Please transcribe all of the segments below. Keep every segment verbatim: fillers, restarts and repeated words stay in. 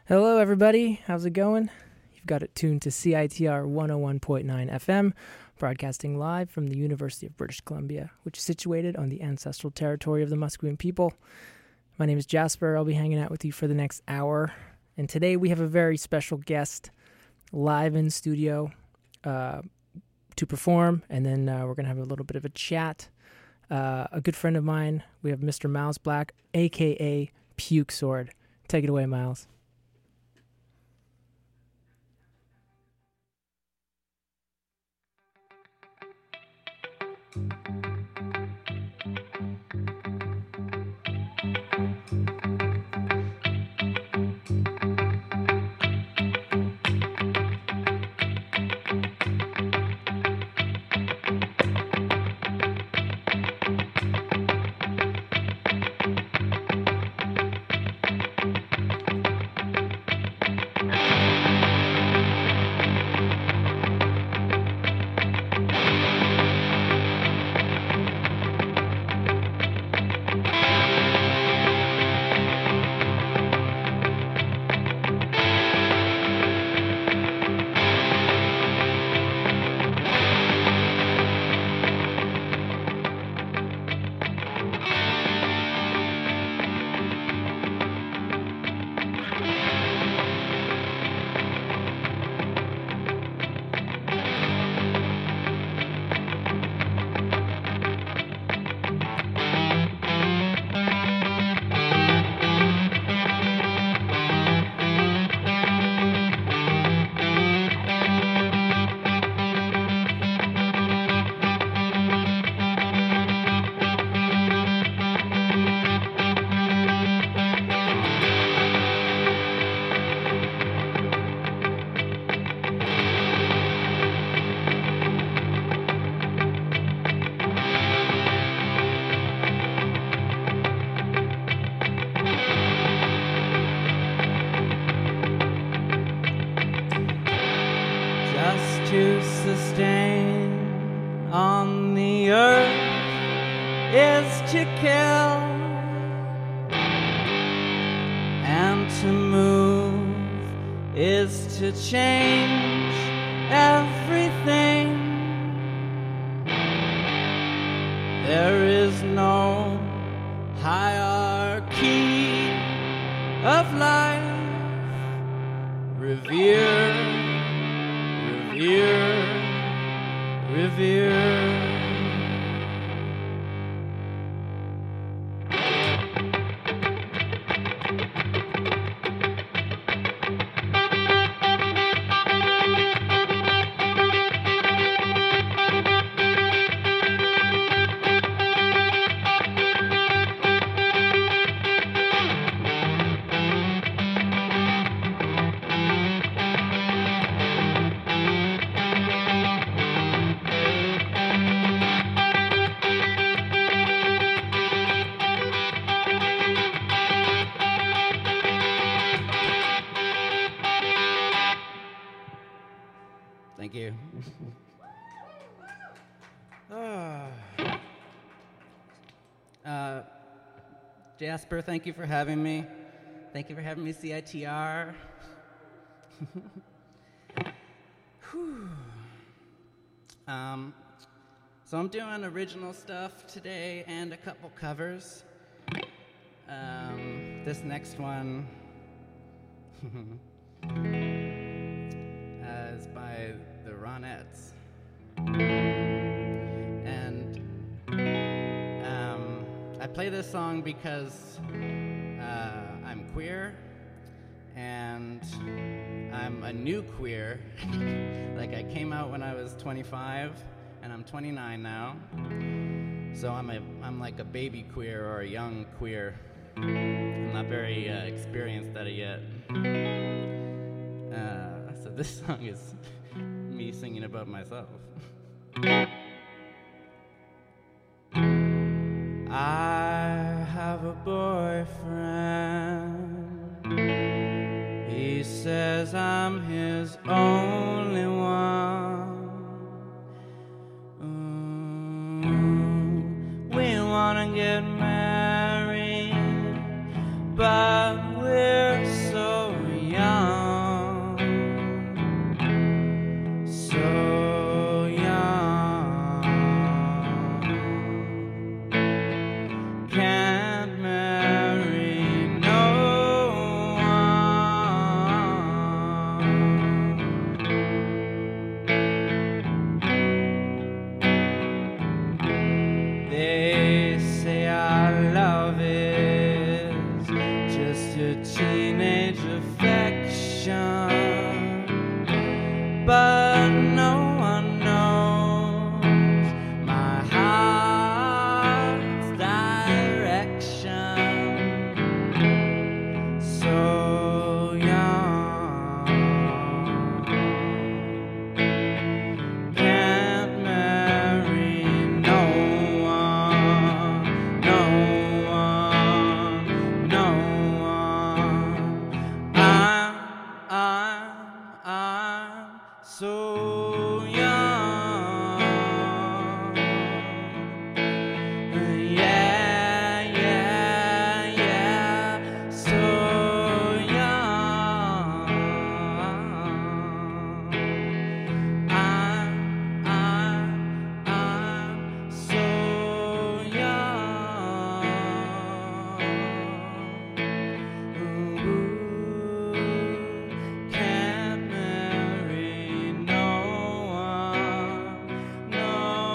Hello, everybody. How's it going? You've got it tuned to C I T R one oh one point nine F M, broadcasting live from the University of British Columbia, which is situated on the ancestral territory of the Musqueam people. My name is Jasper. I'll be hanging out with you for the next hour. And today we have a very special guest live in studio uh, to perform, and then uh, we're going to have a little bit of a chat. Uh, a good friend of mine, we have Mister Miles Black, a k a. Puke Sword. Take it away, Miles. To sustain on the earth is to kill, and to move is to change everything. There is no hierarchy of life. Revere, Revere, revere. Thank you. uh, Jasper, thank you for having me. Thank you for having me, C I T R. um, so I'm doing original stuff today and a couple covers. Um, this next one is by the Ronettes. And um, I play this song because uh, I'm queer, and I'm a new queer. Like, I came out when I was twenty-five, and I'm twenty-nine now. So I'm a I'm like a baby queer or a young queer. I'm not very uh, experienced at it yet. Uh, so this song is me singing about myself. I have a boyfriend. He says I'm his only one. Mm, we wanna get married, but we're so young. teenage affection, but no one knows my heart's direction. So young, can't marry no one, no one, no one. I'm, I'm, I'm so young. Yeah, yeah, yeah, so young. I'm, I'm, I'm so young. Ooh, can't marry no one, no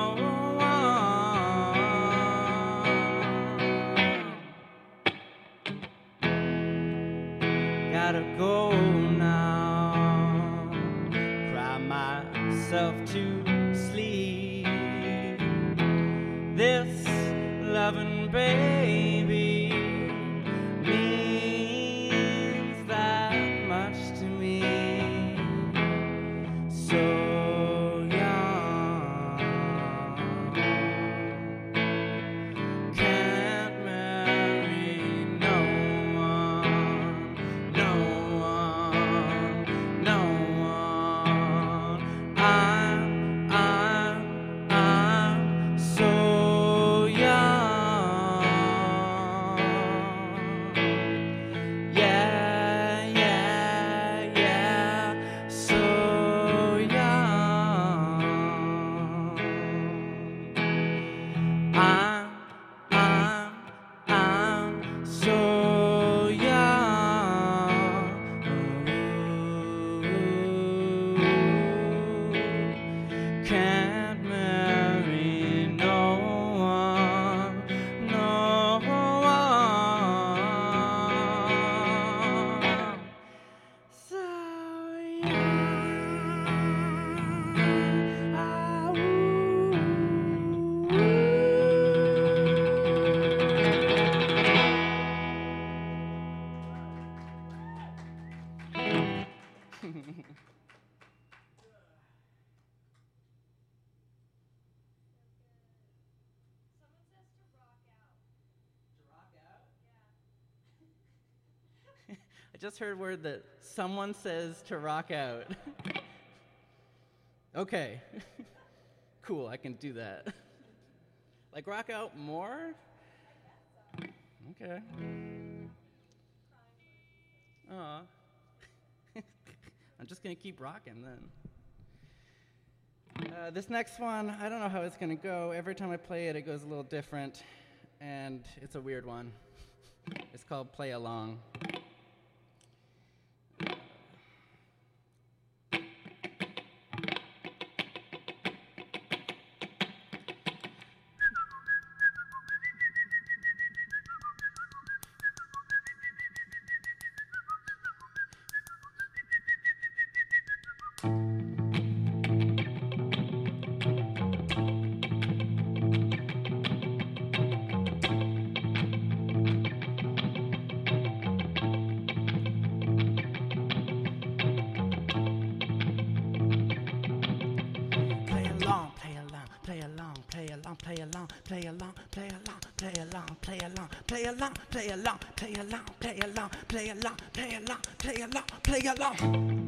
one. Gotta go now, cry myself to sleep. This loving baby means that much to me. So young, can't marry no one, no one, no one. I'm, I'm, I'm so young. Yeah, yeah, yeah, so young. I'm, I'm, I'm so young. Ooh, can't marry no one, no one. So young. Ah, I just heard word that someone says to rock out. Okay. Cool, I can do that. Like rock out more? Okay. Aw. I'm just gonna keep rocking then. Uh, this next one, I don't know how it's gonna go. Every time I play it, it goes a little different, and it's a weird one. It's called Play Along. play along, play along, play along, play along, play along, play along, play along, play along, play along, play along, play along, play along.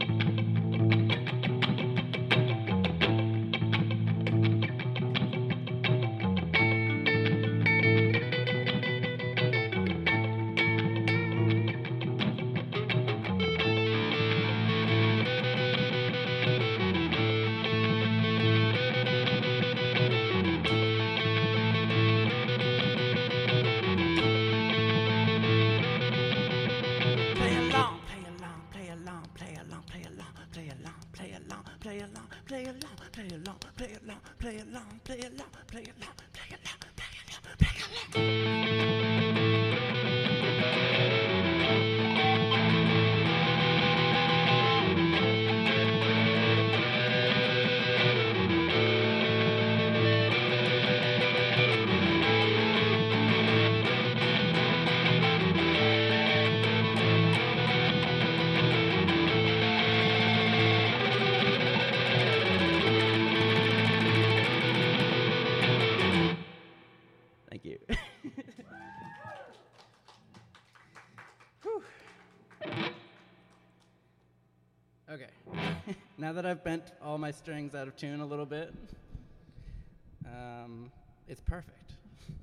Okay. Now that I've bent all my strings out of tune a little bit, um, it's perfect.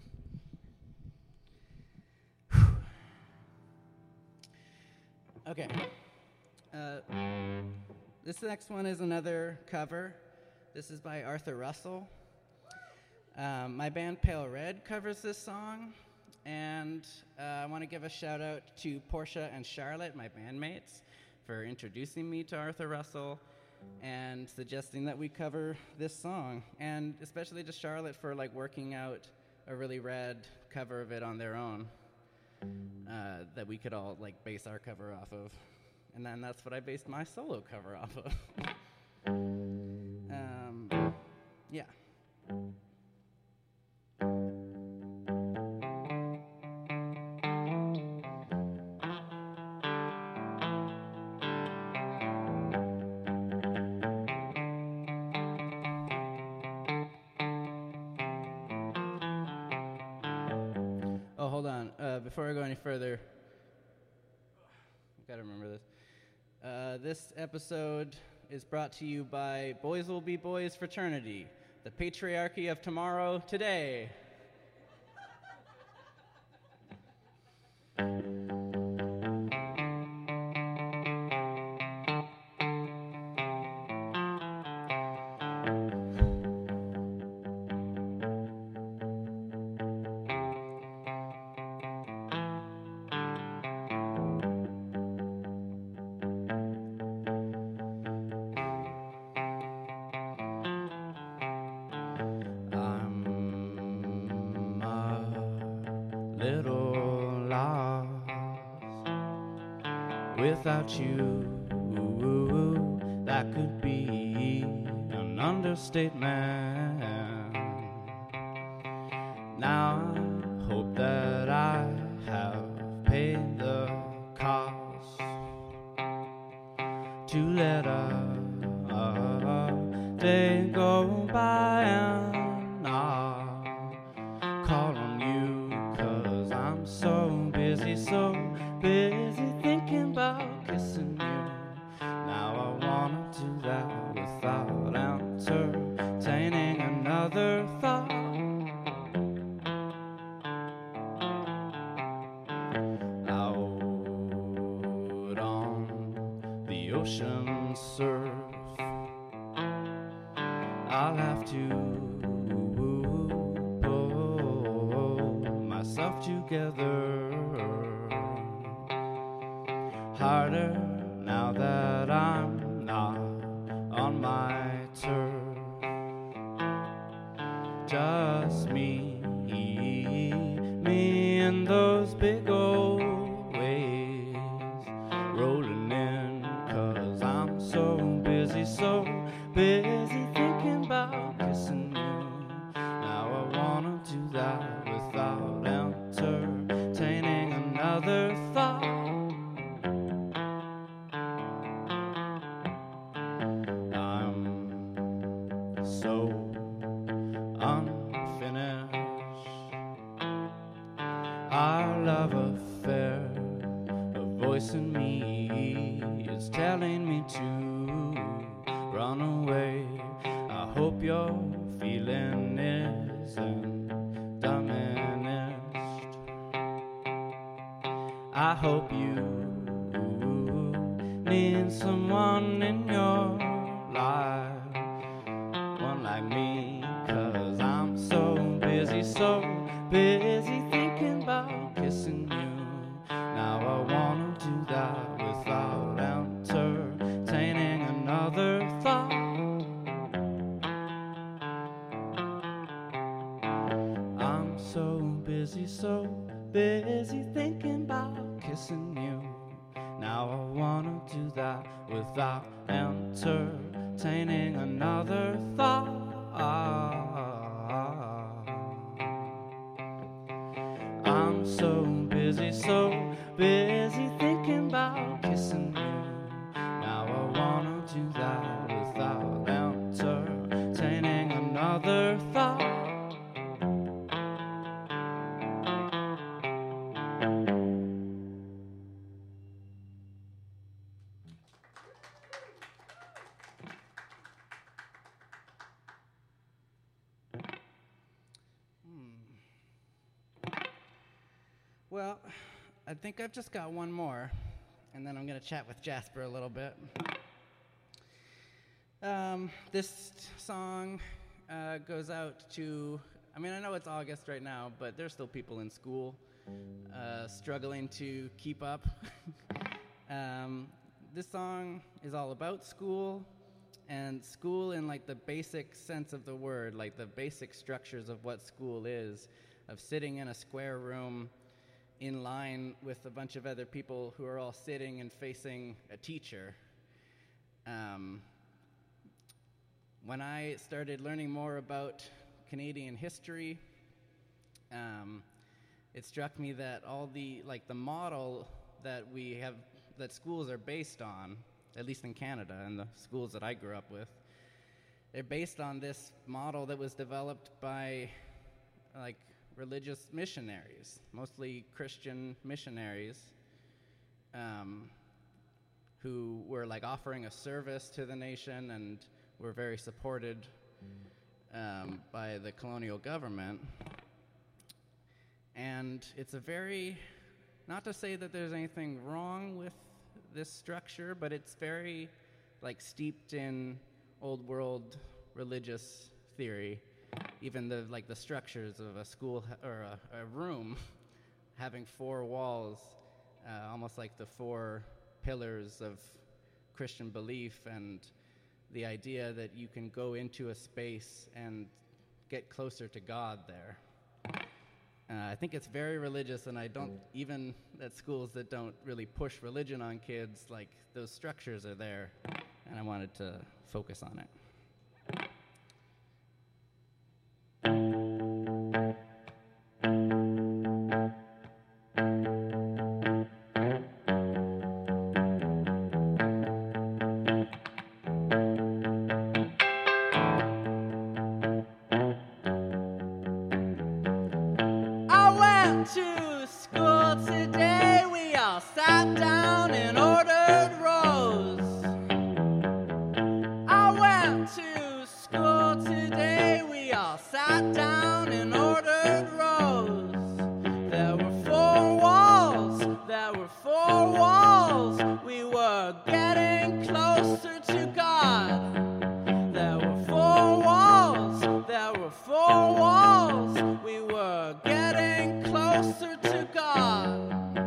Okay. Uh, this next one is another cover. This is by Arthur Russell. Um, my band Pale Red covers this song, and uh, I want to give a shout out to Portia and Charlotte, my bandmates, for introducing me to Arthur Russell and suggesting that we cover this song, and especially to Charlotte for like working out a really rad cover of it on their own uh, that we could all like base our cover off of, and then that's what I based my solo cover off of. um, yeah. Oh, hold on. Uh, before I go any further, I've got to remember this. Uh, this episode is brought to you by Boys Will Be Boys Fraternity, the patriarchy of tomorrow, today. Little lost without you. That could be an understatement. Now I hope that I have paid the cost to let a, a day go by and I'll call on you. I'm so busy, so busy thinking about kissing you. Now I wanna do that without entertaining another thought. Out on the ocean surf, I'll have to myself together harder now that I'm not on my turf. Just me, me and those big old waves rolling in, 'cause I'm so busy, so busy thinking about kissing you. Now I wanna do that without entertaining another thought. I'm so unfinished. Our love affair, a voice in me is telling me to run away. I hope your feeling isn't diminished. I hope you need someone in your life, one like me, 'cause I'm so busy, so busy thinking about kissing you. Now I wanna do that without entertaining another thought. I'm so busy, so busy thinking about kissing you. Now I wanna do that without entertaining another thought. I'm so busy, so busy thinking about kissing you. Now I wanna do that without entertaining another thought. Well, I think I've just got one more, and then I'm going to chat with Jasper a little bit. Um, this t- song uh, goes out to, I mean, I know it's August right now, but there's still people in school uh, struggling to keep up. um, this song is all about school, and school in like the basic sense of the word, like the basic structures of what school is, of sitting in a square room in line with a bunch of other people who are all sitting and facing a teacher. Um, when I started learning more about Canadian history, um, it struck me that all the, like the model that we have, that schools are based on, at least in Canada and the schools that I grew up with, they're based on this model that was developed by like religious missionaries, mostly Christian missionaries, um, who were like offering a service to the nation and were very supported um, by the colonial government. And it's a very, not to say that there's anything wrong with this structure, but it's very like steeped in old world religious theory. Even the like the structures of a school ha- or a, a room having four walls, uh, almost like the four pillars of Christian belief, and the idea that you can go into a space and get closer to God there. Uh, I think it's very religious, and I don't, even at schools that don't really push religion on kids, like those structures are there, and I wanted to focus on it. To school today, we all sat down in ordered rows. I went to school today, we all sat down in ordered rows. There were four walls, there were four walls, we were getting closer to God. There were four walls, there were four walls, we were getting closer to God.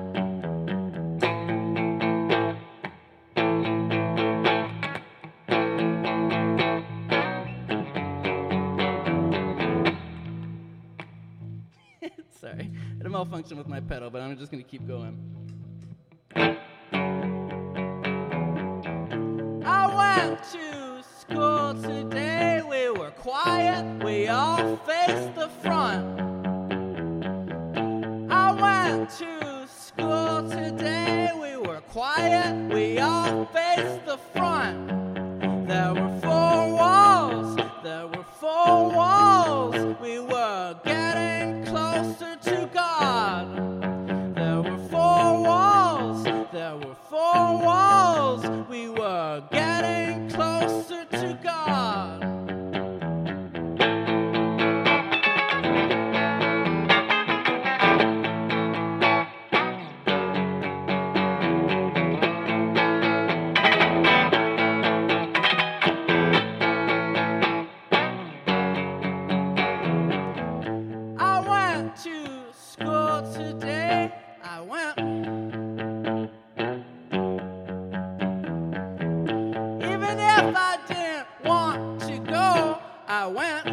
Sorry, I had a malfunction with my pedal, but I'm just going to keep going. I went to school today, we were quiet, we all faced the front. I went to school today, we were quiet, we all faced the front. There were four walls, there were four walls, we were getting closer to God. There were four walls, there were four walls, we were getting closer to God. I went.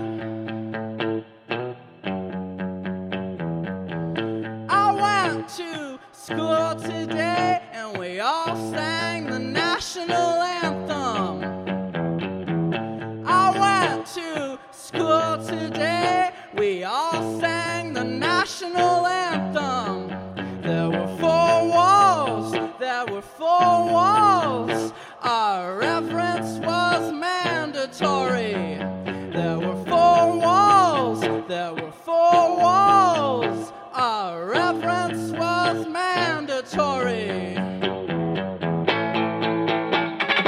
I went to school today and we all sang the national anthem. I went to school today, we all sang the national anthem. There were four walls, there were four walls, our reverence was mandatory. There were four walls, there were four walls, our reverence was mandatory.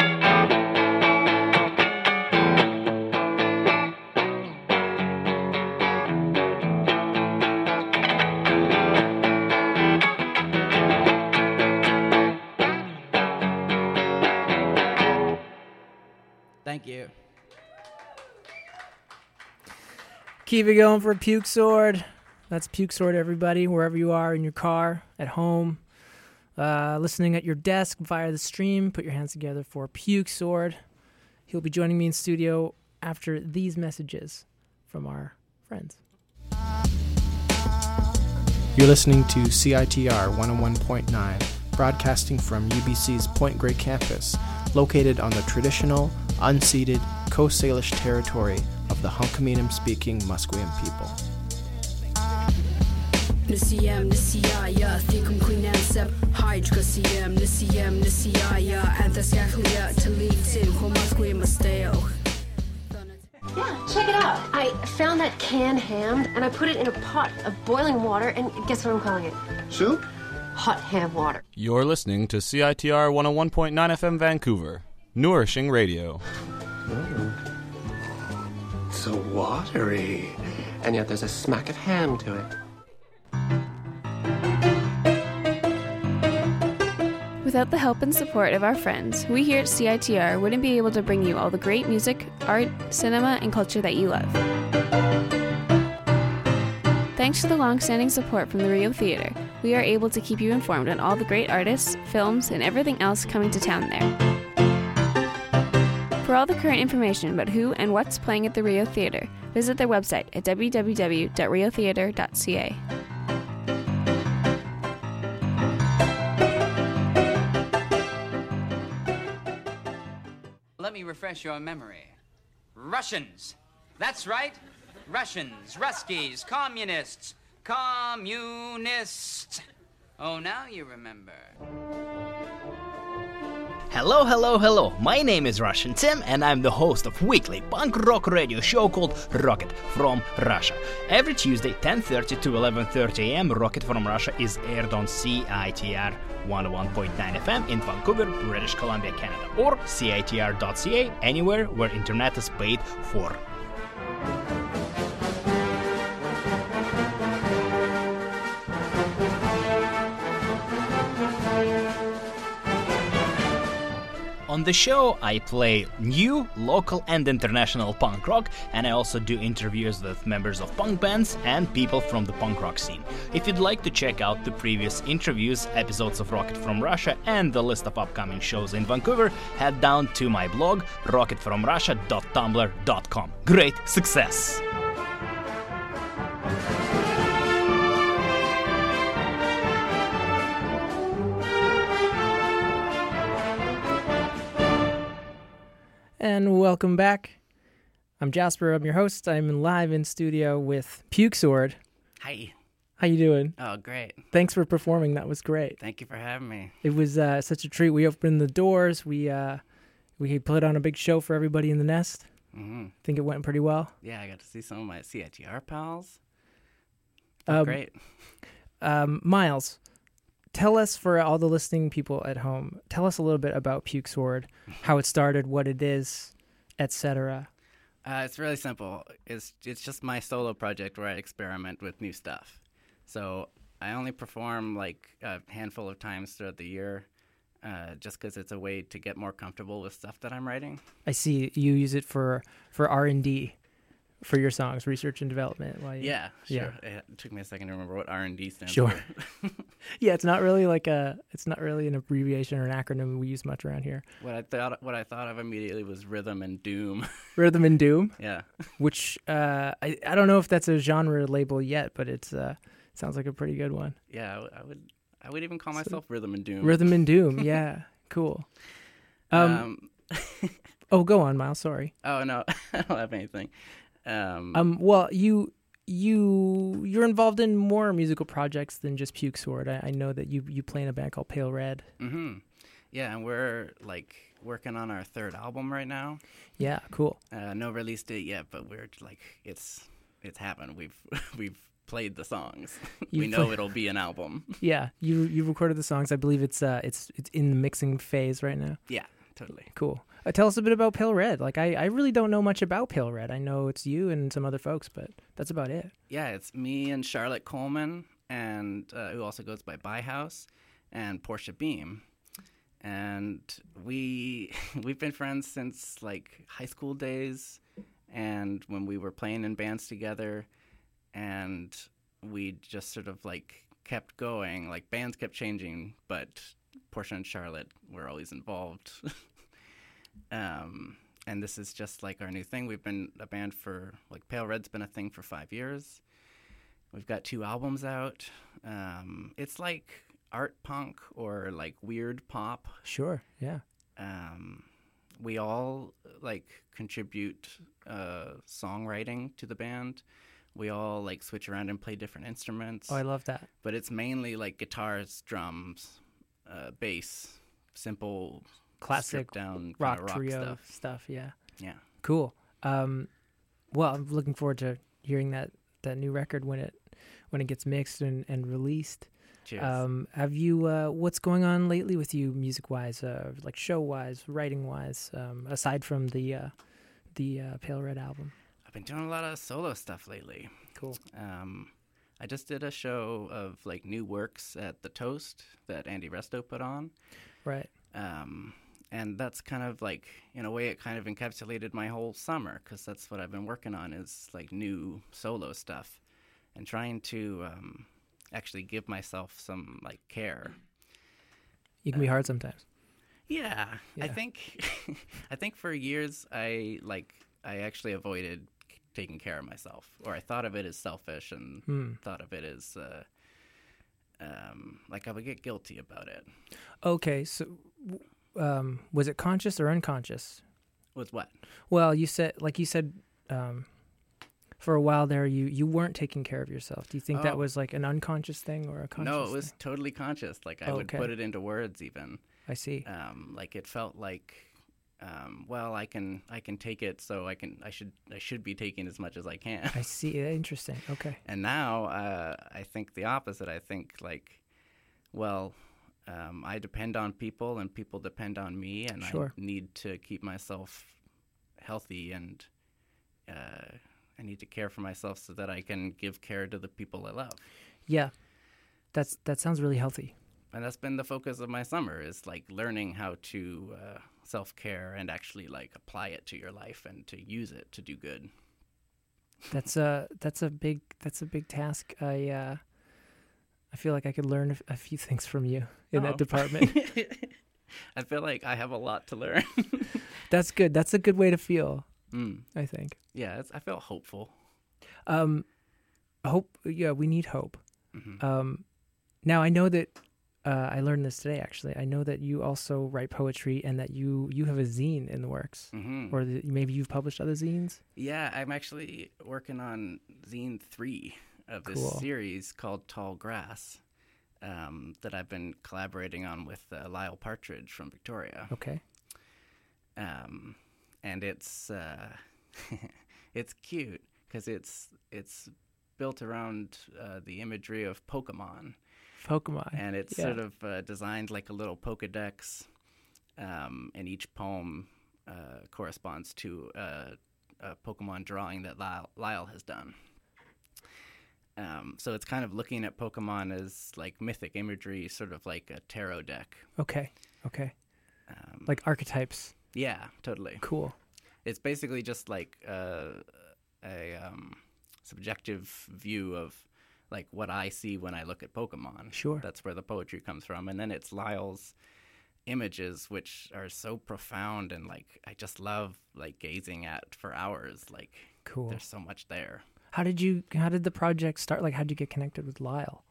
Thank you. Keep it going for Puke Sword. That's Puke Sword, everybody, wherever you are, in your car, at home, uh, listening at your desk via the stream. Put your hands together for Puke Sword. He'll be joining me in studio after these messages from our friends. You're listening to C I T R one oh one point nine, broadcasting from U B C's Point Grey campus, located on the traditional, unceded Coast Salish territory of the Hunkaminam-speaking Musqueam people. Nisiyam nisiyaya thikum quinansab hydrocasium nisiyam nisiyaya anthascaclia talitin homasque masteo. Yeah, check it out. I found that canned ham and I put it in a pot of boiling water, and guess what I'm calling it? Soup? Hot ham water. You're listening to C I T R one oh one point nine F M Vancouver, nourishing radio. Oh. So watery. And yet there's a smack of ham to it. Without the help and support of our friends, we here at C I T R wouldn't be able to bring you all the great music, art, cinema, and culture that you love. Thanks to the long-standing support from the Rio Theatre, we are able to keep you informed on all the great artists, films, and everything else coming to town there. For all the current information about who and what's playing at the Rio Theatre, visit their website at w w w dot rio theatre dot c a. Let me refresh your memory. Russians. That's right. Russians, Ruskies, communists, communists. Oh, now you remember. Hello, hello, hello. My name is Russian Tim, and I'm the host of weekly punk rock radio show called Rocket from Russia. Every Tuesday, ten thirty to eleven thirty a.m., Rocket from Russia is aired on C I T R one oh one point nine F M in Vancouver, British Columbia, Canada, or C I T R dot C A, anywhere where internet is paid for. On the show, I play new, local, and international punk rock, and I also do interviews with members of punk bands and people from the punk rock scene. If you'd like to check out the previous interviews, episodes of Rocket from Russia, and the list of upcoming shows in Vancouver, head down to my blog, rocket from russia dot tumblr dot com. Great success! And welcome back. I'm Jasper. I'm your host. I'm live in studio with Puke Sword. Hi. How you doing? Oh, great. Thanks for performing. That was great. Thank you for having me. It was uh, such a treat. We opened the doors. We uh, we put on a big show for everybody in the nest. Mm-hmm. I think it went pretty well. Yeah, I got to see some of my C I T R pals. Oh, Um, great. Um, Miles, tell us, for all the listening people at home, tell us a little bit about Puke Sword, how it started, what it is, et cetera. Uh, it's really simple. It's it's just my solo project where I experiment with new stuff. So I only perform like a handful of times throughout the year, uh, just because it's a way to get more comfortable with stuff that I'm writing. I see you use it for, for R and D for your songs, research and development. While you, Yeah, sure. Yeah. It took me a second to remember what R and D stands Sure. for. Yeah, it's not really like a, it's not really an abbreviation or an acronym we use much around here. What I thought, what I thought of immediately was rhythm and doom. Rhythm and Doom, Yeah. which uh, I I don't know if that's a genre label yet, but it's uh sounds like a pretty good one. Yeah, I, w- I would, I would even call myself rhythm and doom. Rhythm and Doom, yeah, cool. Um, Um, oh, go on, Miles. Sorry. oh no, I don't have anything. Um, Um, well, you you you're involved in more musical projects than just Puke Sword. I, I know that you you play in a band called Pale Red. hmm Yeah, and we're like working on our third album right now. Yeah, cool. Uh, no release date yet, but we're like it's it's happened. We've we've played the songs. we You've know play- it'll be an album. Yeah, you you recorded the songs. I believe it's uh it's it's in the mixing phase right now. Yeah, totally. Cool. Uh, tell us a bit about Pale Red. Like I, I really don't know much about Pale Red. I know it's you and some other folks, but that's about it. Yeah, it's me and Charlotte Coleman, and uh, who also goes by Byhouse, and Portia Beam. And and we we've been friends since like high school days, and when we were playing in bands together, and we just sort of like kept going. Like bands kept changing, but Portia and Charlotte were always involved. um, and this is just like our new thing. We've been a band for like Pale Red's been a thing for five years. We've got two albums out. Um, it's like art punk or like weird pop. Sure, yeah. Um, we all like contribute uh, songwriting to the band. We all like switch around and play different instruments. Oh, I love that. But it's mainly like guitars, drums, uh, bass, simple, classic down rock, rock trio stuff. stuff. Yeah. Yeah. Cool. Um, well, I'm looking forward to hearing that, that new record when it when it gets mixed and, and released. Cheers. Um, have you? Uh, what's going on lately with you, music wise, uh, like show wise, writing wise, um, aside from the uh, the uh, Pale Red album? I've been doing a lot of solo stuff lately. Cool. Um, I just did a show of like new works at the Toast that Andy Resto put on. Right. Um, and that's kind of like, in a way, it kind of encapsulated my whole summer, because that's what I've been working on is like new solo stuff and trying to um, actually give myself some like care. You can be uh, hard sometimes. Yeah, Yeah. I think I think for years I like I actually avoided taking care of myself, or I thought of it as selfish and Hmm. thought of it as uh, um, like I would get guilty about it. Okay, so w- um, was it conscious or unconscious? With what? Well, you said, like you said, um, for a while there, you, you weren't taking care of yourself. Do you think that Oh. was like an unconscious thing or a conscious No, it was thing? totally conscious. Like I Oh, would okay. put it into words even. I see. Um, like it felt like, um, well, I can I can take it, so I can I should I should be taking as much as I can. I see. Interesting. Okay. And now uh, I think the opposite. I think like, well, um, I depend on people and people depend on me, and Sure. I need to keep myself healthy, and uh, I need to care for myself so that I can give care to the people I love. Yeah, that's that sounds really healthy. And that's been the focus of my summer, is like learning how to uh, self-care and actually like apply it to your life and to use it to do good. That's a that's a big that's a big task. I uh, I feel like I could learn a, f- a few things from you in Oh. that department. I feel like I have a lot to learn. That's good. That's a good way to feel. Mm. I think. Yeah, it's, I feel hopeful. Um, hope. Yeah, we need hope. Mhm. Um, now I know that uh, I learned this today. Actually, I know that you also write poetry and that you you have a zine in the works, Mhm. or that maybe you've published other zines. Yeah, I'm actually working on zine three of this Cool. series called Tall Grass um, that I've been collaborating on with uh, Lyle Partridge from Victoria. Okay. Um, and it's uh, it's cute because it's it's built around uh, the imagery of Pokemon. Pokemon. And it's Yeah. sort of uh, designed like a little Pokedex, um, and each poem uh, corresponds to uh, a Pokemon drawing that Lyle, Lyle has done. Um, so it's kind of looking at Pokemon as like mythic imagery, sort of like a tarot deck. Okay. Okay. Um, Like archetypes. yeah, totally. Cool. It's basically just like uh, a um, subjective view of like what I see when I look at Pokemon. Sure. That's where the poetry comes from. And then it's Lyle's images, which are so profound and like I just love like gazing at for hours. Like Cool. there's so much there. How did you? How did the project start? Like, how did you get connected with Lyle?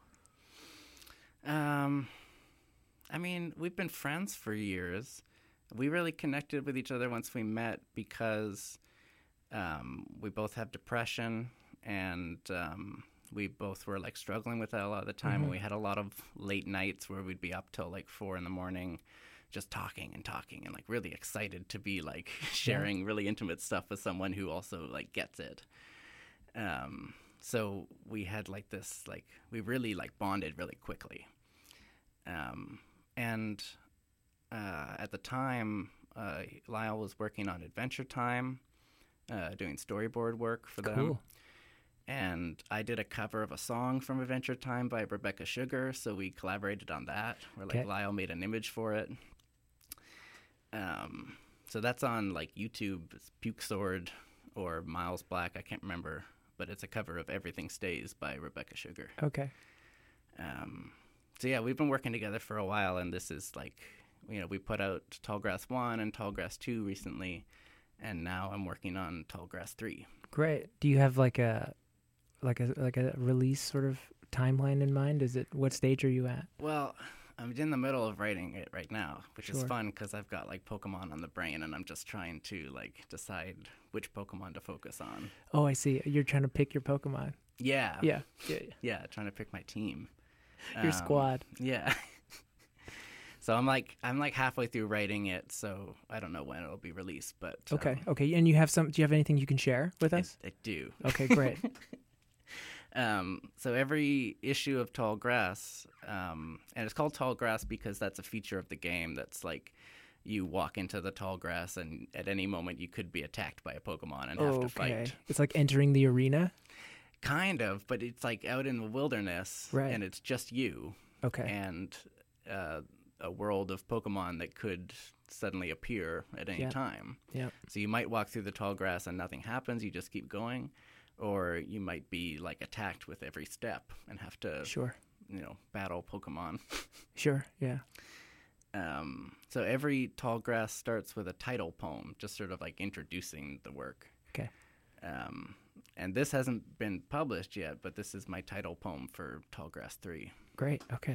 Um, I mean, we've been friends for years. We really connected with each other once we met because um, we both have depression, and um, we both were like struggling with that a lot of the time. Mhm. And we had a lot of late nights where we'd be up till like four in the morning, just talking and talking, and like really excited to be like sharing really intimate stuff with someone who also like gets it. Um, so we had like this, like we really like bonded really quickly. Um, and uh, at the time, uh, Lyle was working on Adventure Time, uh, doing storyboard work for them. Cool. And I did a cover of a song from Adventure Time by Rebecca Sugar, so we collaborated on that, where like Okay. Lyle made an image for it. Um, so that's on like YouTube. It's Puke Sword or Miles Black. I can't remember, but it's a cover of Everything Stays by Rebecca Sugar. Okay. Um, so yeah, we've been working together for a while, and this is like, you know, we put out Tallgrass one and Tallgrass two recently, and now I'm working on Tallgrass three. Great. Do you have like a like a like a release sort of timeline in mind? Is it what stage are you at? Well, I'm in the middle of writing it right now, which Sure. is fun because I've got like Pokemon on the brain, and I'm just trying to like decide which Pokemon to focus on. Oh, I see. You're trying to pick your Pokemon. Yeah. Yeah. Yeah. yeah. Yeah, trying to pick my team. Your squad. Yeah. So I'm like I'm like halfway through writing it, so I don't know when it'll be released, but Okay. um, Okay. And you have some? Do you have anything you can share with us? I, I do. Okay. Great. Um, so every issue of Tall Grass, um, and it's called Tall Grass because that's a feature of the game that's like you walk into the tall grass and at any moment you could be attacked by a Pokemon and have okay. to fight. It's like entering the arena. Kind of, but it's like out in the wilderness, Right. and it's just you. Okay. And uh, a world of Pokemon that could suddenly appear at any Yeah. time. Yeah. So you might walk through the tall grass and nothing happens, you just keep going. Or you might be like attacked with every step and have to, Sure. you know, battle Pokemon. Sure. Yeah. Um, so every tall grass starts with a title poem, just sort of like introducing the work. Okay. Um, and this hasn't been published yet, but this is my title poem for Tallgrass three. Great. Okay.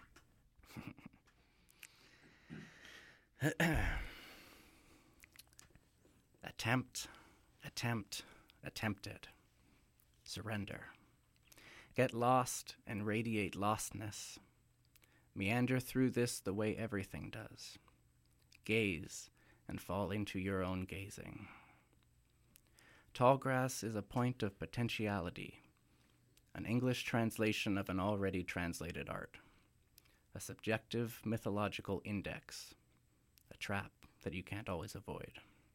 Attempt, attempt, attempted. Surrender. Get lost and radiate lostness. Meander through this the way everything does. Gaze and fall into your own gazing. Tallgrass is a point of potentiality, an English translation of an already translated art, a subjective mythological index, a trap that you can't always avoid.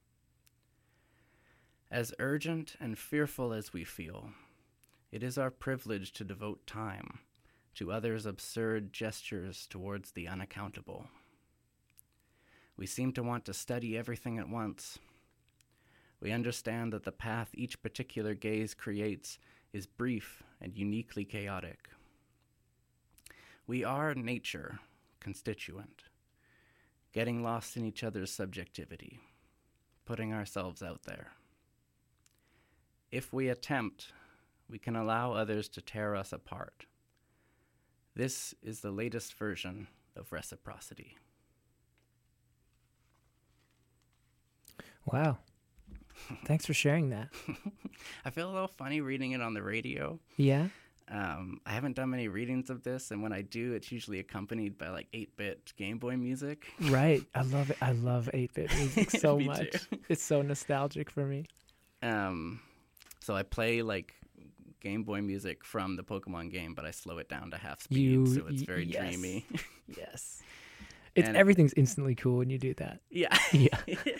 As urgent and fearful as we feel, it is our privilege to devote time to others' absurd gestures towards the unaccountable. We seem to want to study everything at once. We understand that the path each particular gaze creates is brief and uniquely chaotic. We are nature, constituent, getting lost in each other's subjectivity, putting ourselves out there. If we attempt, we can allow others to tear us apart. This is the latest version of reciprocity. Wow. Thanks for sharing that. I feel a little funny reading it on the radio. Yeah? Um, I haven't done many readings of this, and when I do, it's usually accompanied by like eight-bit Game Boy music. Right. I love it. I love eight-bit music so Me much. too. It's so nostalgic for me. Um, so I play like Game Boy music from the Pokemon game, but I slow it down to half speed, You- so it's y- very yes. dreamy. Yes. It's And- everything's instantly cool when you do that. Yeah. Yeah.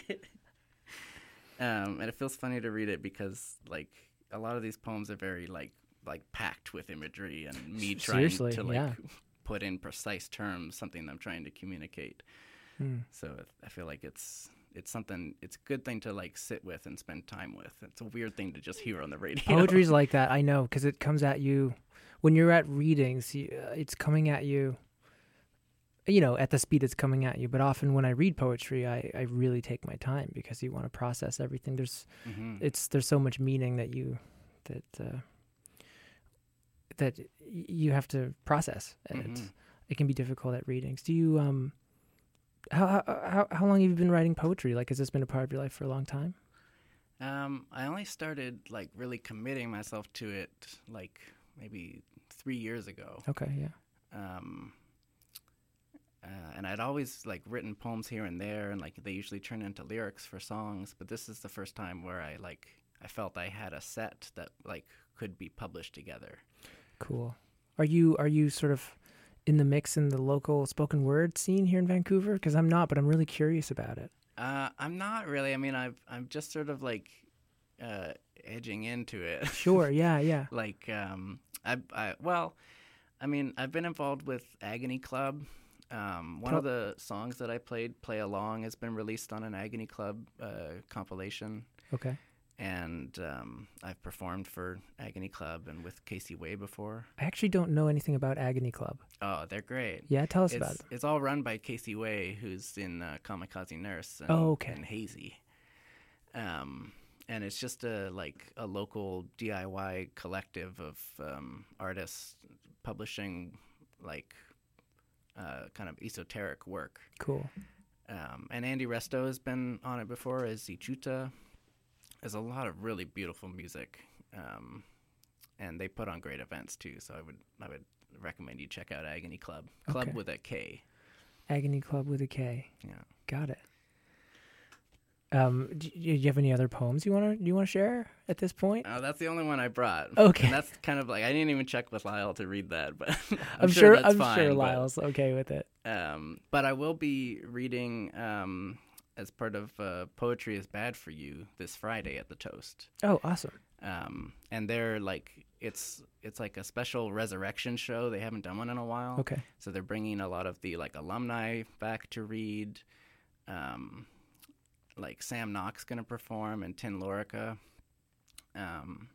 Um, and it feels funny to read it because, like, a lot of these poems are very, like, like packed with imagery and me trying Seriously, to, like, yeah. put in precise terms something I'm trying to communicate. Hmm. So I feel like it's it's something, it's a good thing to, like, sit with and spend time with. It's a weird thing to just hear on the radio. Poetry's like that, I know, because it comes at you when you're at readings. You, uh, it's coming at you, you know, at the speed it's coming at you. But often when I read poetry, I, I really take my time because you want to process everything. There's Mhm. it's there's so much meaning that you that uh, that y- you have to process, and it's, Mhm. it can be difficult at readings. Do you um how how how how long have you been writing poetry? Like, has this been a part of your life for a long time? Um, I only started, like, really committing myself to it, like, maybe three years ago. Okay, yeah. Um, uh, and I'd always like written poems here and there, and like they usually turn into lyrics for songs. But this is the first time where I like I felt I had a set that like could be published together. Cool. Are you are you sort of in the mix in the local spoken word scene here in Vancouver? Because I'm not, but I'm really curious about it. Uh, I'm not really. I mean, I've I'm just sort of like uh, edging into it. Sure. Yeah. Yeah. like um, I I well, I mean, I've been involved with Agony Club. Um, one Tell- of the songs that I played, Play Along, has been released on an Agony Club uh, compilation. Okay. And um, I've performed for Agony Club and with Casey Way before. I actually don't know anything about Agony Club. Oh, they're great. Yeah, tell us it's, about it. It's all run by Casey Way, who's in uh, Kamikaze Nurse and, Oh, okay. and Hazy. Um, and it's just a like a local D I Y collective of um, artists publishing like uh, kind of esoteric work. Cool. Um, and Andy Resto has been on it before as Ichuta. There's a lot of really beautiful music, um, and they put on great events too. So I would I would recommend you check out Agony Club. Club Okay. with a K. Agony Club with a K. Yeah. Got it. Um, do you, do you have any other poems you want to you want to share at this point? Oh, that's the only one I brought. Okay. And that's kind of like I didn't even check with Lyle to read that, but I'm, I'm sure, sure that's I'm fine. sure but, Lyle's okay with it. Um, but I will be reading um, as part of uh, Poetry is Bad for You this Friday at the Toast. Oh, awesome. Um, and they're like it's it's like a special resurrection show. They haven't done one in a while. Okay. So they're bringing a lot of the like alumni back to read. Um, like Sam Knox going to perform and Tin Lorica. Um,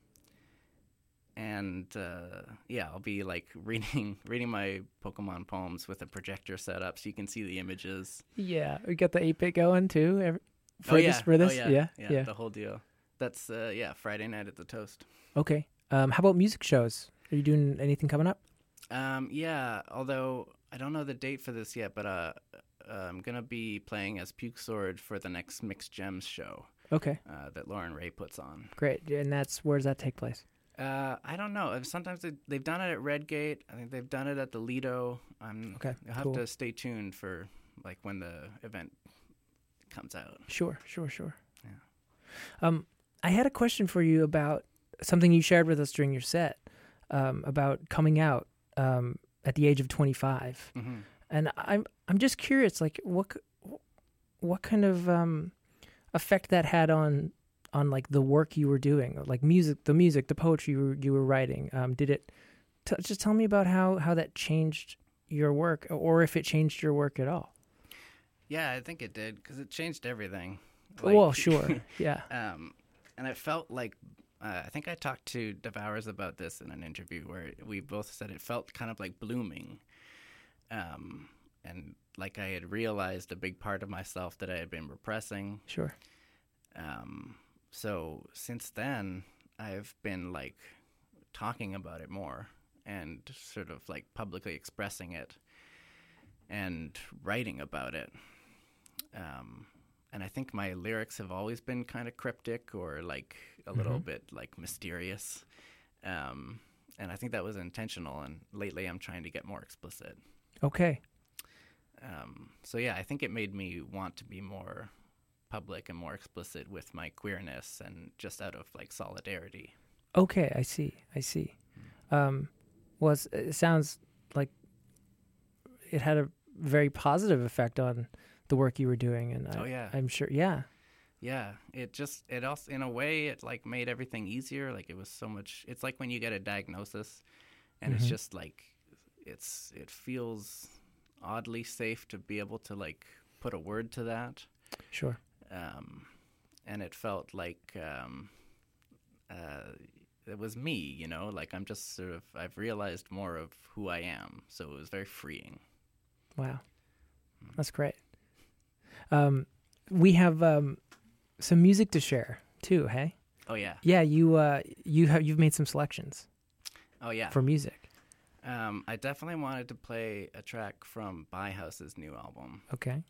and uh, yeah, I'll be like reading reading my Pokemon poems with a projector set up so you can see the images. Yeah, we got the eight bit going too. Every, for oh, this, yeah. for this, oh, yeah. yeah, yeah, yeah. the whole deal. That's uh, yeah, Friday night at the Toast. Okay. Um, how about music shows? Are you doing anything coming up? Um, yeah, although I don't know the date for this yet, but uh, I'm gonna be playing as Puke Sword for the next Mixed Gems show. Okay. Uh, that Lauren Ray puts on. Great. And that's where does that take place? Uh, I don't know. Sometimes they, they've done it at Redgate. I think they've done it at the Lido. I'm, Okay, You'll have cool. to stay tuned for like when the event comes out. Sure, sure, sure. Yeah. Um, I had a question for you about something you shared with us during your set um, about coming out um, at the age of twenty-five, Mm-hmm. and I'm I'm just curious, like what c- what kind of um, effect that had on on like the work you were doing, like music, the music, the poetry you were, you were writing. Um, did it? T- just tell me about how how that changed your work, or if it changed your work at all. Yeah, I think it did because it changed everything. Well, sure, yeah. Um, and it felt like uh, I think I talked to Devours about this in an interview where we both said it felt kind of like blooming, um, and like I had realized a big part of myself that I had been repressing. Sure. Um, so since then, I've been like talking about it more and sort of like publicly expressing it and writing about it. Um, and I think my lyrics have always been kind of cryptic or like a little Mhm. bit like mysterious. Um, and I think that was intentional. And lately I'm trying to get more explicit. Okay. Um, so yeah, I think it made me want to be more public and more explicit with my queerness and just out of like solidarity. Okay, I see. I see. Um, well, it's, it sounds like it had a very positive effect on the work you were doing, and I, Oh, yeah. I'm sure. Yeah. Yeah, it just it also in a way it like made everything easier. Like it was so much. It's like when you get a diagnosis, and it's Mhm. just like it's it feels oddly safe to be able to like put a word to that. Sure. Um, and it felt like um, uh, it was me, you know. Like I'm just sort of I've realized more of who I am, so it was very freeing. Wow. That's great. Um, we have um, some music to share too. Hey. Oh yeah. Yeah. You uh, you have you've made some selections. Oh yeah. For music. Um, I definitely wanted to play a track from Bauhaus's new album. Okay.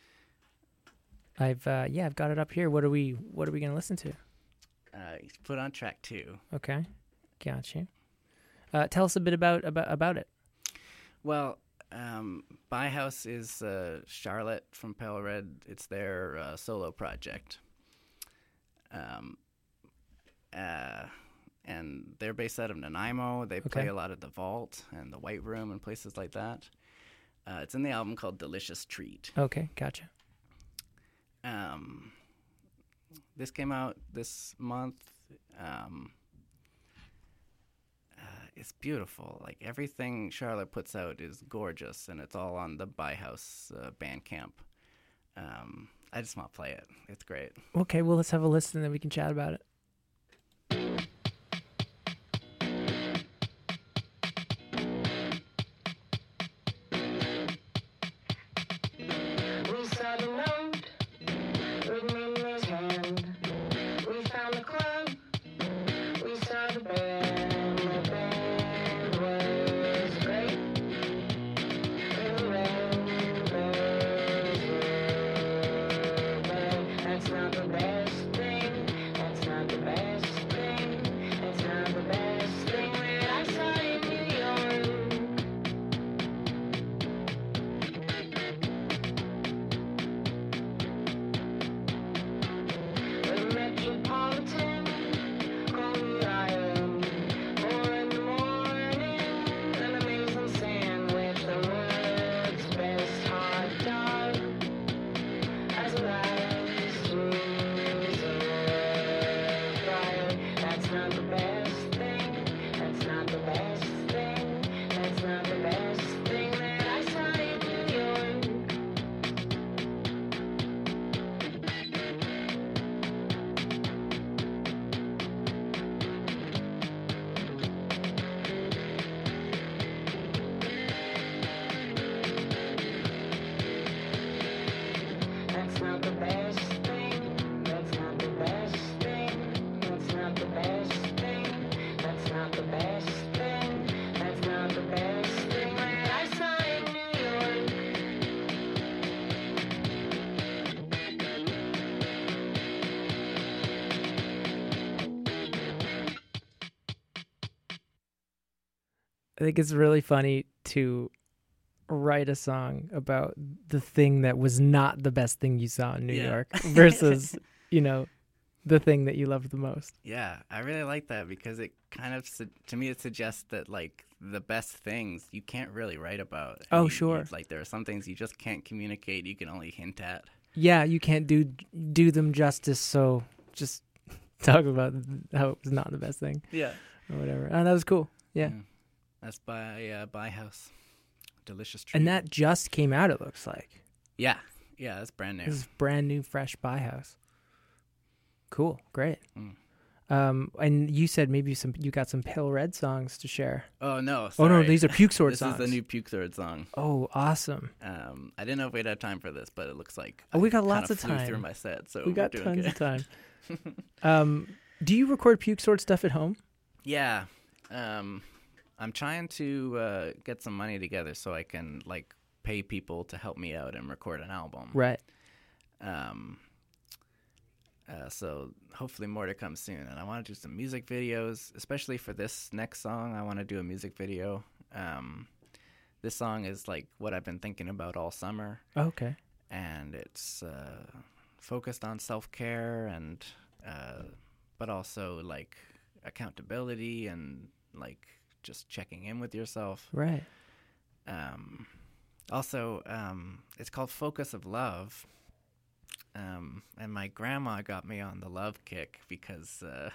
I've uh, yeah, I've got it up here. What are we What are we gonna listen to? Uh, put on track two. Okay, got you. Uh, tell us a bit about about about it. Well, um, Bauhaus is uh, Charlotte from Pale Red. It's their uh, solo project. Um, uh, and they're based out of Nanaimo. They Okay. play a lot at the Vault and the White Room and places like that. Uh, it's in the album called Delicious Treat. Okay, gotcha. Um, this came out this month. Um, uh, it's beautiful. Like everything Charlotte puts out is gorgeous, and it's all on the Bauhaus uh, Bandcamp. Um, I just want to play it. It's great. Okay, well, let's have a listen and then we can chat about it. I think it's really funny to write a song about the thing that was not the best thing you saw in New Yeah. York versus, you know, the thing that you loved the most. Yeah, I really like that because it kind of, su- to me, it suggests that, like, the best things you can't really write about. Oh, You- sure. you- like, there are some things you just can't communicate, you can only hint at. Yeah, you can't do do them justice, so just talk about how it was not the best thing. Yeah. Or whatever. Oh, that was cool. Yeah. Yeah. That's by uh, Bauhaus. Delicious treat. And that just came out, it looks like. Yeah. Yeah, that's brand new. This is brand new, fresh Bauhaus. Cool. Great. Mm. Um, and you said maybe some you got some Pale Red songs to share. Oh, no. Oh, no, sorry. these are Puke Sword this songs. This is the new Puke Sword song. Oh, awesome. Um, I didn't know if we'd have time for this, but it looks like Oh, we I got kinda lots of flew time. through my set, so we got we're doing tons good. of time. um, do you record Puke Sword stuff at home? Yeah. Um, I'm trying to uh, get some money together so I can, like, pay people to help me out and record an album. Right. Um. Uh, so hopefully more to come soon. And I want to do some music videos, especially for this next song. I want to do a music video. Um, this song is like what I've been thinking about all summer. Okay. And it's uh, focused on self-care and, uh, but also like accountability and like just checking in with yourself. Right. Um, also, um, it's called Focus of Love. Um, and my grandma got me on the love kick because uh,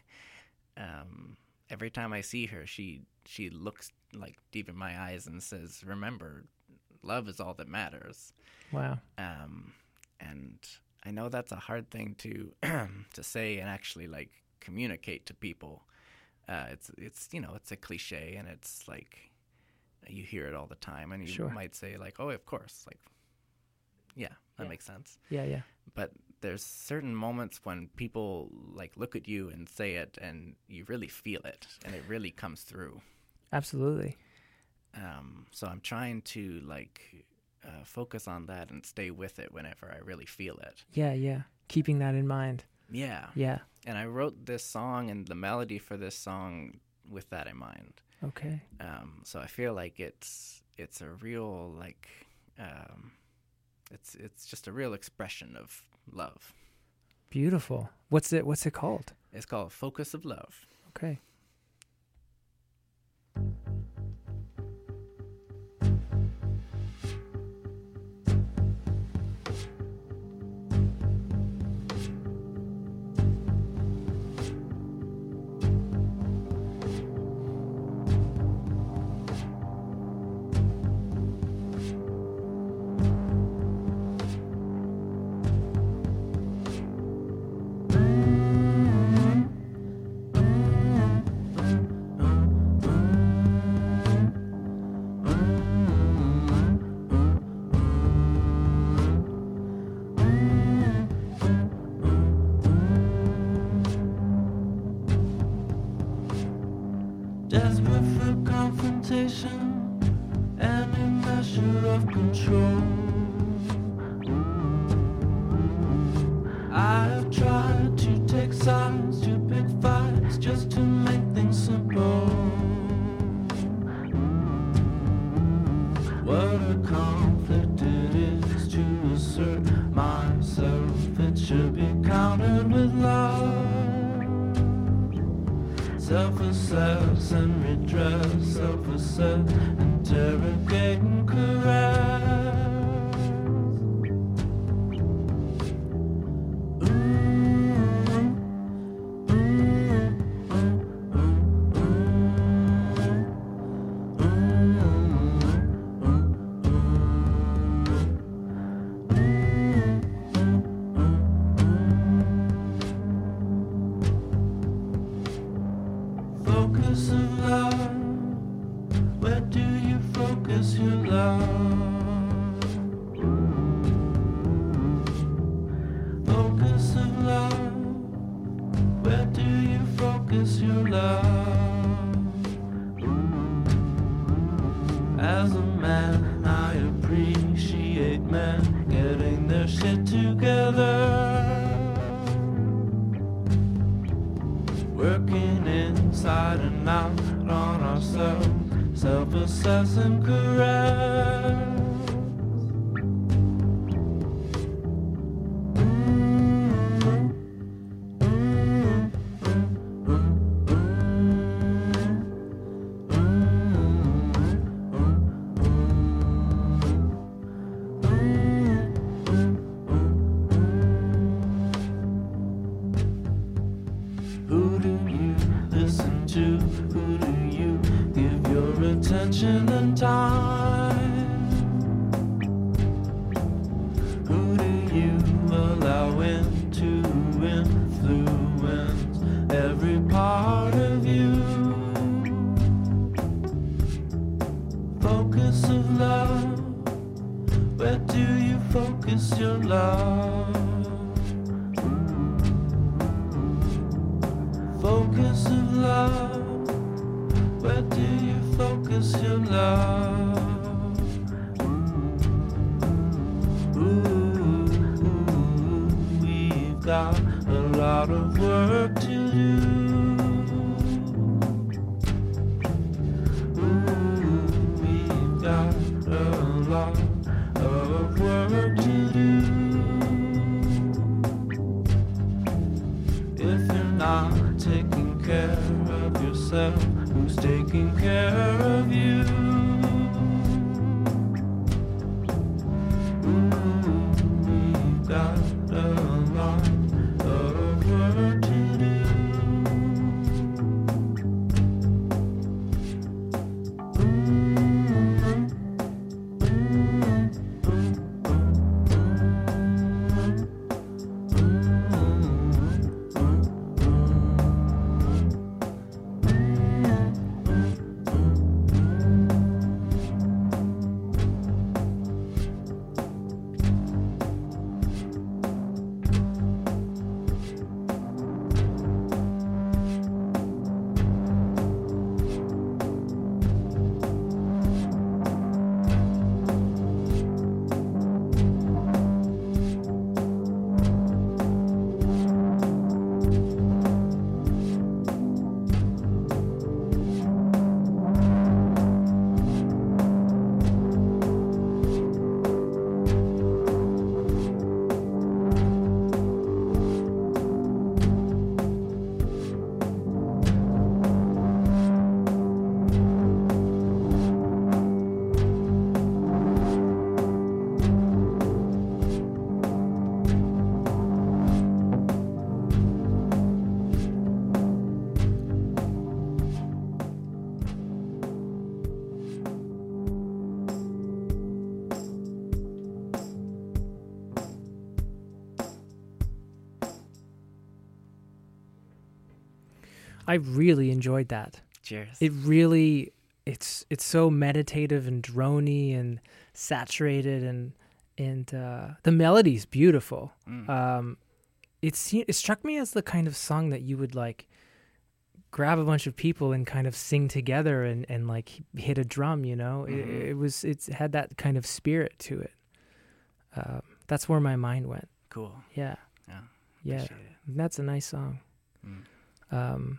um, every time I see her, she she looks like deep in my eyes and says, "Remember, love is all that matters." Wow. Um, and I know that's a hard thing to to say and actually like communicate to people. Uh, it's it's you know it's a cliche and it's like you hear it all the time and you Sure. might say like, "Oh, of course," like. Yeah, that Yeah. makes sense. Yeah, yeah. But there's certain moments when people like look at you and say it and you really feel it and it really comes through. Absolutely. Um, so I'm trying to like uh, focus on that and stay with it whenever I really feel it. Yeah, yeah. Keeping that in mind. Yeah. Yeah. And I wrote this song and the melody for this song with that in mind. Okay. Um, so I feel like it's it's a real like um, It's it's just a real expression of love. Beautiful. What's it what's it called? It's called Focus of Love. Okay. temptation, any measure of control. I have tried to take sides, to pick fights, just to make things simple. What a conflict it is to assert myself. It should be countered with love. Self-assess and redress, self-assess, interrogate and caress. Focus of love, where do you focus your love? Focus of love, where do you focus your love? As a man, I appreciate men getting their shit together. Working inside and out on ourselves, self-assess and caress. Who do you listen to? Who do you give your attention and time? Who do you allow into influence every part of you? Focus of love, where do you focus your love? Focus of love, where do you focus your love? Ooh, ooh, we've got a lot of work to do. Ooh, we've got a lot of work to do. If you're not taking care of yourself, who's taking care of you? Ooh, we've got a lot of work to do. I really enjoyed that. Cheers. It really, it's it's so meditative and droney and saturated, and and uh, the melody's beautiful. Mm. Um, it se- it struck me as the kind of song that you would like grab a bunch of people and kind of sing together and, and like hit a drum, you know. Mhm. It, it was it's had that kind of spirit to it. Um, that's where my mind went. Cool. Yeah. Yeah. Yeah. Appreciate it. That's a nice song. Mm. Um,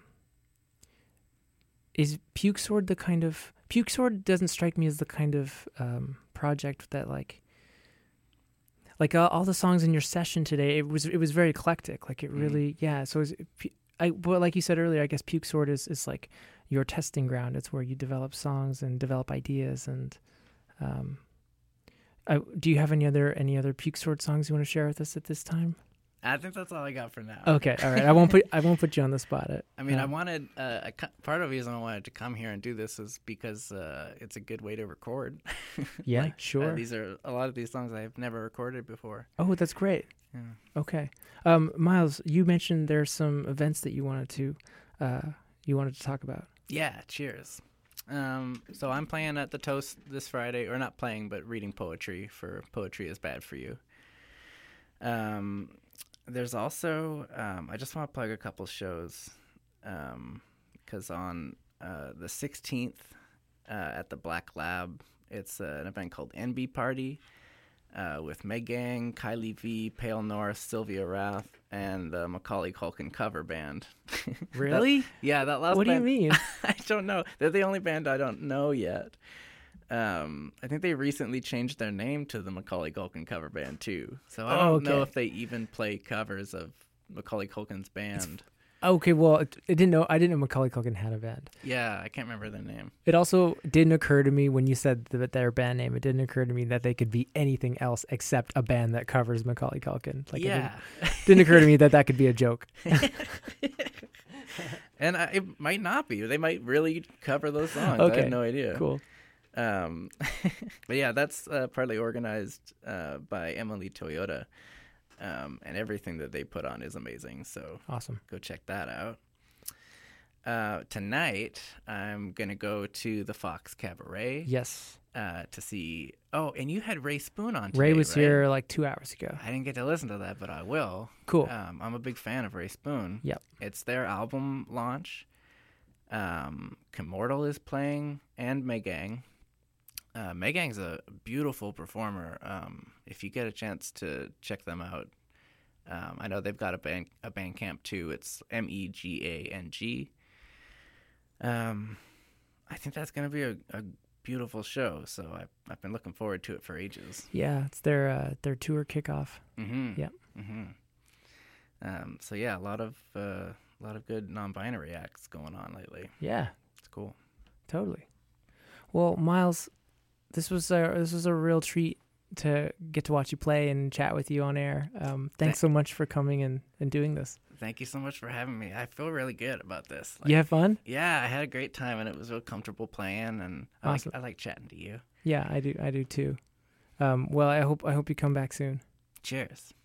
is Puke Sword the kind of Puke Sword doesn't strike me as the kind of um, project that like like uh, all the songs in your session today. It was it was very eclectic. Like it Mhm. really yeah. So is it, Pu- I well like you said earlier, I guess Puke Sword is is like your testing ground. It's where you develop songs and develop ideas. And um, I, do you have any other any other Puke Sword songs you want to share with us at this time? I think that's all I got for now. Okay, all right. I won't put I won't put you on the spot. It. I mean, I um, wanted uh, a, co- part of the reason I wanted to come here and do this is because uh, it's a good way to record. Yeah, Like, uh, sure. these are a lot of these songs I've never recorded before. Oh, that's great. Yeah. Okay, um, Miles, you mentioned there's some events that you wanted to uh, you wanted to talk about. Yeah, cheers. Um, so I'm playing at the Toast this Friday, or not playing, but reading poetry for Poetry is Bad for You. Um, there's also, um, I just want to plug a couple shows, because on uh, the sixteenth uh, at the Black Lab, it's uh, an event called N B Party uh, with Meg Gang, Kylie V, Pale North, Sylvia Rath, and the Macaulay Culkin cover band. Really? That- yeah, that last What do you band- mean? I don't know. They're the only band I don't know yet. Um, I think they recently changed their name to the Macaulay Culkin cover band too. So I Oh, don't know okay. if they even play covers of Macaulay Culkin's band. Okay, well, it, it didn't know I didn't know Macaulay Culkin had a band. Yeah, I can't remember their name. It also didn't occur to me when you said that their band name. It didn't occur to me that they could be anything else except a band that covers Macaulay Culkin. Like, it Yeah. didn't, didn't occur to me that that could be a joke. And I, it might not be. They might really cover those songs. I Okay, have no idea. cool. Um, but yeah, that's uh, partly organized uh, by Emily Toyota. Um, and everything that they put on is amazing. So Awesome. go check that out. Uh, tonight, I'm going to go to the Fox Cabaret. Yes. Uh, to see. Oh, and you had Ray Spoon on today, Ray was right? here like two hours ago. I didn't get to listen to that, but I will. Cool. Um, I'm a big fan of Ray Spoon. Yep. It's their album launch. Um, Immortal is playing, and Megang. Uh, Megang's a beautiful performer. Um, if you get a chance to check them out, um, I know they've got a band a band camp too. It's M E G A N G. Um, I think that's gonna be a, a beautiful show. So I, I've been looking forward to it for ages. Yeah, it's their uh, their tour kickoff. Mm-hmm. Yep. Mm-hmm. Um, so yeah, a lot of uh, a lot of good non-binary acts going on lately. Yeah. It's cool. Totally. Well, Miles, this was a this was a real treat to get to watch you play and chat with you on air. Um, thanks so much for coming and, and doing this. Thank you so much for having me. I feel really good about this. You have fun? Yeah, I had a great time, and it was real comfortable playing, and I Awesome. like I like chatting to you. Yeah, I do. I do too. Um, well, I hope I hope you come back soon. Cheers.